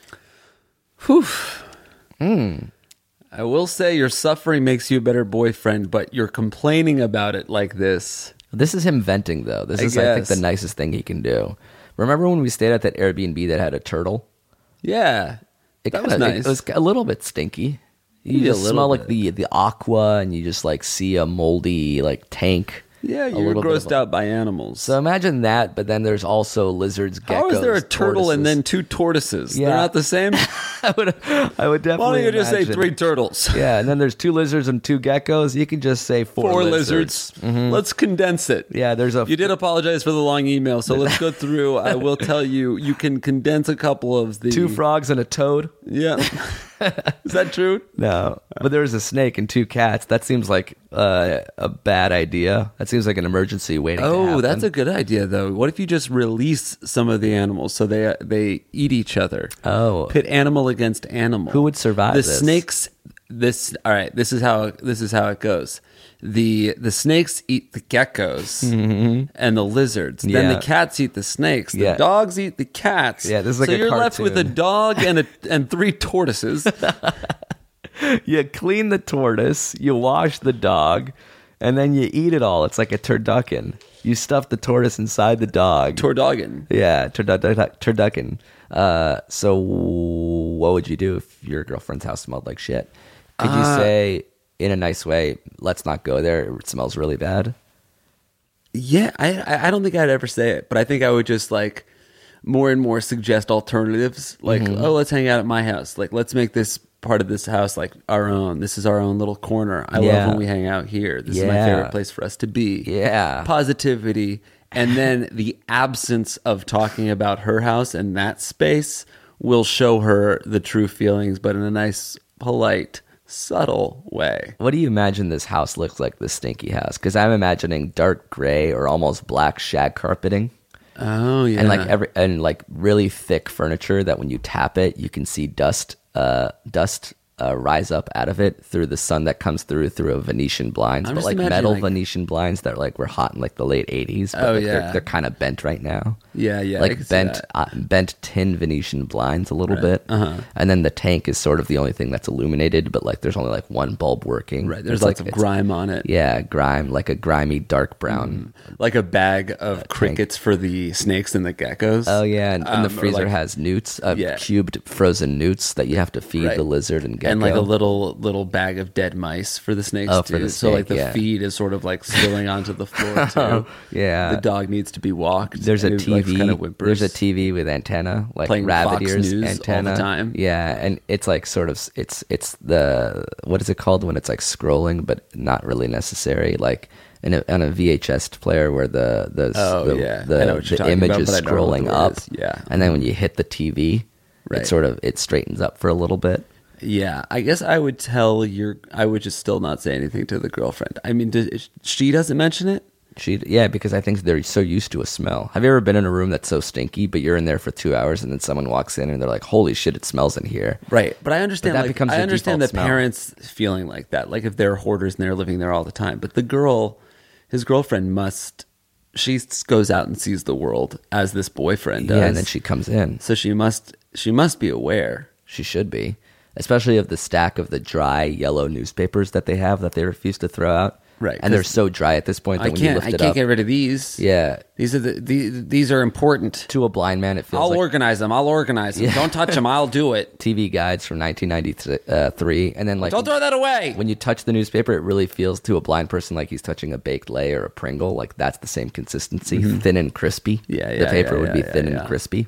Whew. Mm. I will say your suffering makes you a better boyfriend, but you're complaining about it like this. This is him venting, though. This I is, I think, guess. the nicest thing he can do. Remember when we stayed at that Airbnb that had a turtle? Yeah, It that kinda, was nice. It, it was a little bit stinky. You Maybe a just little smell bit. like the, the aqua, and you just like see a moldy like tank. yeah, a you're little bit grossed of a- out by animals. So imagine that, but then there's also lizards, geckos. How is there a turtle and tortoises. then two tortoises? Yeah. They're not the same? I would, I would definitely. Why don't you just say imagine- three turtles? Yeah, and then there's two lizards and two geckos. You can just say four, Four lizards. lizards. Let's condense it. Yeah, there's a. You did apologize for the long email, so let's go through. I will tell you, you can condense a couple of the... two frogs and a toad. Yeah. Is that true? No, but there's a snake and two cats. That seems like uh, a bad idea. That seems like an emergency waiting to Oh, happen. that's a good idea, though. What if you just release some of the animals so they they eat each other? Oh. Pit animal against animal. Who would survive The this? snakes. This all right. This is how this is how it goes. The the snakes eat the geckos and the lizards. Then Mm-hmm. Yeah. the cats eat the snakes. The Yeah. dogs eat the cats. Yeah, this is like so a you're left with a cartoon. dog and a and three tortoises. You clean the tortoise, you wash the dog, and then you eat it all. It's like a turducken. You stuff the tortoise inside the dog. Tordoggin. yeah, turdu- turducken. Uh, so what would you do if your girlfriend's house smelled like shit? Could you Uh, say in a nice way, let's not go there, it smells really bad? Yeah, I I- I don't think I'd ever say it, but I think I would just like more and more suggest alternatives. Like, Mm-hmm. oh, let's hang out at my house. Like, let's make this part of this house like our own. This is our own little corner. I Yeah. love when we hang out here. This is my Yeah. favorite place for us to be. Yeah. Positivity. And then the absence of talking about her house and that space will show her the true feelings, but in a nice, polite, subtle way. What do you imagine this house looks like, this stinky house? Because I'm imagining dark gray or almost black shag carpeting. Oh, yeah. and like every and like really thick furniture that when you tap it, you can see dust, uh, dust uh, rise up out of it through the sun that comes through through a Venetian blinds, I'm but just like imagining, metal like- Venetian blinds that like were hot in like the late eighties. But Oh, like, yeah. they're, they're kind of bent right now. Yeah, yeah, I like can see bent, that. uh, bent tin Venetian blinds a little bit, Uh-huh. and then the tank is sort of the only thing that's illuminated, but like there's only like one bulb working. Right. There's It's lots like, of it's- grime on it. Yeah, grime, like a grimy dark brown. Like a bag of crickets for the snakes and the geckos. Oh yeah, and, and the Um, or freezer like- has newts, uh, Yeah. cubed frozen newts that you have to feed Right. the lizard and gecko. and like a little little bag of dead mice for the snakes Oh, too. for the so like snake, the yeah. feed is sort of like spilling onto the floor too. yeah. The dog needs to be walked. There's a and it, T V. Like, kind of whimpers. There's a T V with antenna, like Playing rabbit Fox ears News all the antenna. time. Yeah, and it's like sort of it's it's the what is it called when it's like scrolling but not really necessary, like in a, on a V H S player where the the Oh, the, yeah. the, I know what you're the talking image about, is but I don't know what the scrolling word up. is. Yeah. and then when you hit the T V, Right. it sort of it straightens up for a little bit. Yeah, I guess I would tell your. I would just still not say anything to the girlfriend. I mean, does, she doesn't mention it. She, yeah, because I think they're so used to a smell. Have you ever been in a room that's so stinky, but you're in there for two hours and then someone walks in and they're like, "Holy shit, it smells in here." Right, but I understand. But that like, becomes I your understand the default smell. parents feeling like that. Like if they're hoarders and they're living there all the time. But the girl, his girlfriend, must. She goes out and sees the world as this boyfriend does. Yeah, and then she comes in. So she must. She must be aware. She should be, especially of the stack of the dry yellow newspapers that they have that they refuse to throw out. Right, and they're 'cause so dry at this point that I when you can't. lift I it can't up, get rid of these. yeah, These are the. These, these are important. to a blind man, it feels I'll like organize them. I'll organize them. Yeah. Don't touch them. I'll do it. T V guides from nineteen ninety-three, and then like Don't throw that away. when you touch the newspaper, it really feels to a blind person like he's touching a baked lay or a Pringle. Like that's the same consistency, thin and crispy. Mm-hmm. Yeah, the yeah, paper yeah, would be yeah, thin yeah, and yeah. crispy.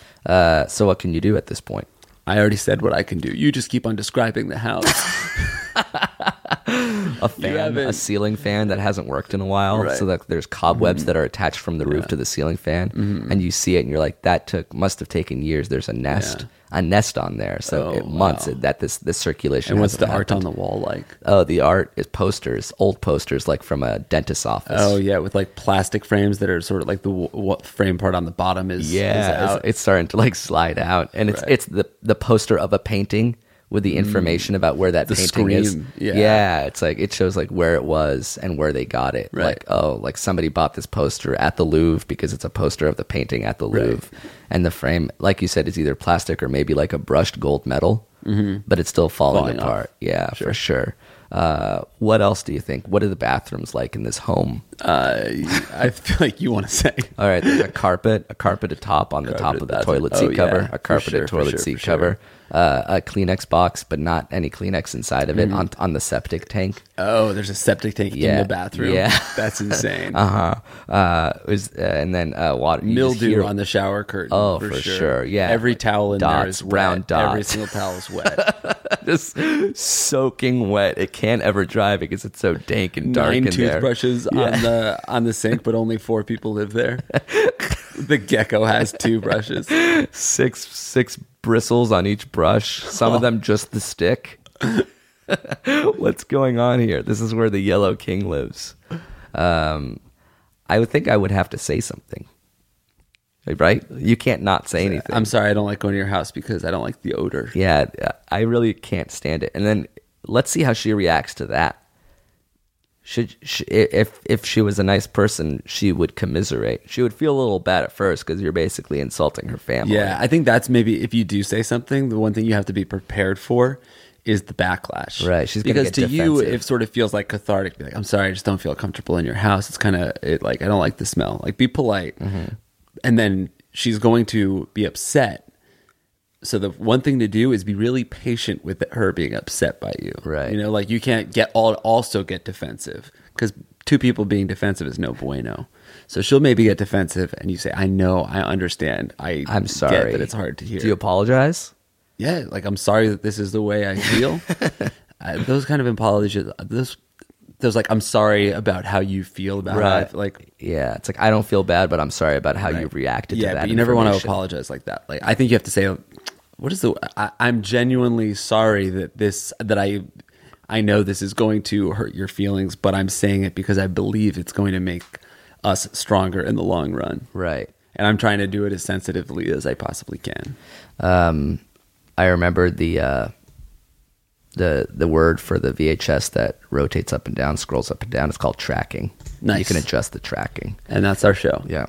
Uh, so what can you do at this point? I already said what I can do. You just keep on describing the house. a fan, haven't- a ceiling fan that hasn't worked in a while, Right. so that there's cobwebs that are attached from the roof to the ceiling fan, and you see it, and you're like, that took must have taken years. There's a nest, Yeah. a nest on there, so Oh, it months wow. it, that this this circulation. And what's hasn't the art on happened. the wall like? Oh, the art is posters, old posters, like from a dentist's office. Oh yeah, with like plastic frames that are sort of like the w- what frame part on the bottom is yeah, is it's, out. it's starting to like slide out, and it's Right. it's the the poster of a painting with the information about where that The painting is. scream, yeah. it's like it shows like where it was and where they got it. Right. Like, oh, like somebody bought this poster at the Louvre because it's a poster of the painting at the Louvre, and the frame, like you said, is either plastic or maybe like a brushed gold metal, mm-hmm. but it's still falling, Falling off. apart. Yeah, for sure. Uh, what else do you think? What are the bathrooms like in this home? uh, I feel like you want to say. All right, there's a carpet, a carpet atop on the top Carpeted of the bathroom. toilet Oh, seat cover, yeah, a for carpeted sure, for toilet sure, seat for sure. cover, uh, a Kleenex box, but not any Kleenex inside of it on on the septic tank. Oh, there's a septic tank in Yeah, the bathroom. yeah. That's insane. Uh-huh. Uh it was, uh and then uh, water you just Mildew hear- on the shower curtain. Oh, for, for sure. sure, yeah. Every towel in there Dots, is brown wet. Every dots. single towel is wet. just soaking wet. It can't ever dry because it's so dank and dark Nine in there. toothbrushes on the on the sink, but only four people live there. The gecko has two brushes. Six six bristles on each brush. Some Oh. of them just the stick. What's going on here? This is where the Yellow King lives. Um, I would think I would have to say something, right? You can't not say anything. I'm sorry, I don't like going to your house because I don't like the odor. Yeah, I really can't stand it. And then let's see how she reacts to that. Should she, if if she was a nice person, she would commiserate. She would feel a little bad at first because you're basically insulting her family. Yeah, I think that's maybe if you do say something, the one thing you have to be prepared for is the backlash. Right, she's gonna because get to you, defensive. it sort of feels like cathartic. Be like, I'm sorry, I just don't feel comfortable in your house. It's kind of it like I don't like the smell. Like, be polite, Mm-hmm. and then she's going to be upset. So the one thing to do is be really patient with her being upset by you. Right. You know, like you can't get all also get defensive because two people being defensive is no bueno. So she'll maybe get defensive, and you say, "I know, I understand. I I'm sorry get that it's hard to hear." Do you apologize? Yeah, like I'm sorry that this is the way I feel. uh, those kind of apologies, those, those like I'm sorry about how you feel about Right. it. Like, Yeah, it's like I don't feel bad, but I'm sorry about how you right. reacted yeah, to that. but you never want to information. apologize like that. Like, I think you have to say, "What is the? I, I'm genuinely sorry that this that I." I know this is going to hurt your feelings, but I'm saying it because I believe it's going to make us stronger in the long run. Right. And I'm trying to do it as sensitively as I possibly can. Um, I remember the uh, the the word for the V H S that rotates up and down, scrolls up and down. It's called tracking. Nice. You can adjust the tracking. And that's our show. Yeah.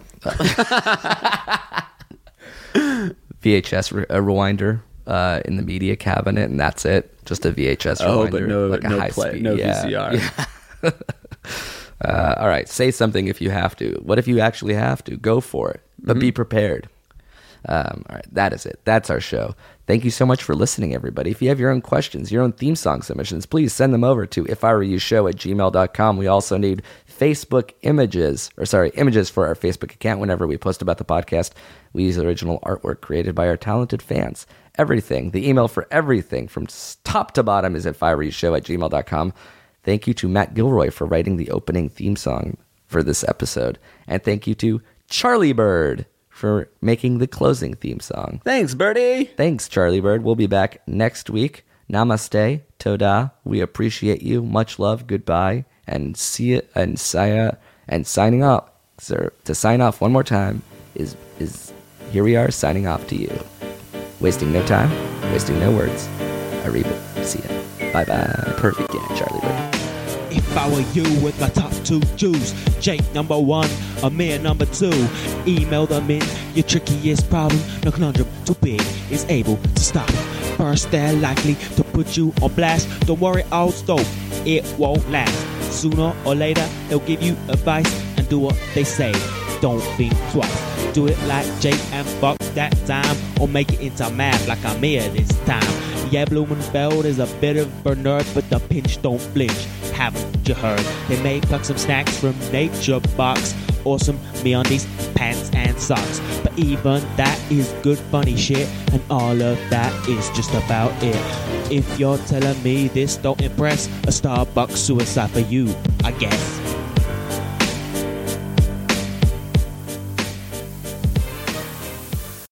V H S re- a rewinder uh, in the media cabinet, and that's it. Just a V H S Oh, rewinder, but no, like a no high play, speed. no yeah. V C R. Yeah. Uh, all right, say something if you have to. What if you actually have to? Go for it, but be prepared. Um, all right, that is it. That's our show. Thank you so much for listening, everybody. If you have your own questions, your own theme song submissions, please send them over to if I were you show at gmail dot com. We also need Facebook images, or sorry, images for our Facebook account whenever we post about the podcast. We use original artwork created by our talented fans. Everything, the email for everything from top to bottom is if I were you show at gmail dot com. Thank you to Matt Gilroy for writing the opening theme song for this episode. And thank you to Charlie Bird for making the closing theme song. Thanks, Birdie. Thanks, Charlie Bird. We'll be back next week. Namaste, Toda. We appreciate you. Much love. Goodbye. And see you. And saya. And signing off. Sir, to sign off one more time is is here we are signing off to you. Wasting no time. Wasting no words. Arriba. See ya. Bye bye. Perfect game, Charlie Bird. If I were you with my top two Jews, Jake number one, Amir number two, email them in your trickiest problem. No conundrum too big is able to stop. First, they're likely to put you on blast. Don't worry, old stove, it won't last. Sooner or later, they'll give you advice and do what they say. Don't think twice. Do it like Jake and fuck that time, or make it into math like Amir this time. Yeah, Blumenfeld is a bit of a nerd, but the pinch don't flinch. Haven't you heard? They may pluck some snacks from Nature Box or some MeUndies, pants and and socks. But even that is good funny shit, and all of that is just about it. If you're telling me this don't impress, a Starbucks suicide for you, I guess.